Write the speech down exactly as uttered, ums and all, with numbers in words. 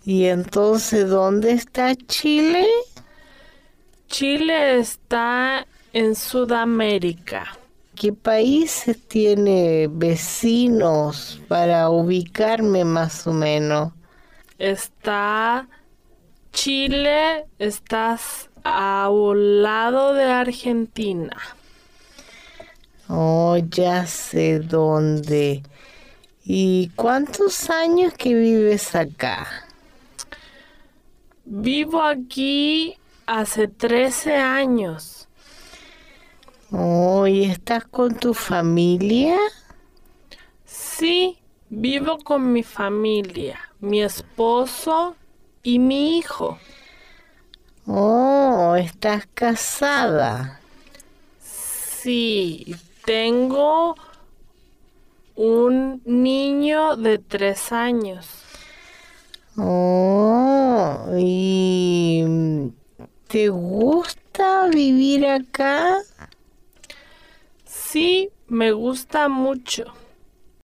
¿Y entonces dónde está Chile? Chile está en Sudamérica. ¿Qué países tiene vecinos para ubicarme más o menos? Está Chile, estás a un lado de Argentina. Oh, ya sé dónde. ¿Y cuántos años que vives acá? Vivo aquí hace trece años. Oh, ¿y estás con tu familia? Sí, vivo con mi familia, mi esposo y mi hijo. Oh, estás casada. Sí, tengo un niño de tres años. Oh, ¿y te gusta vivir acá? Sí, me gusta mucho.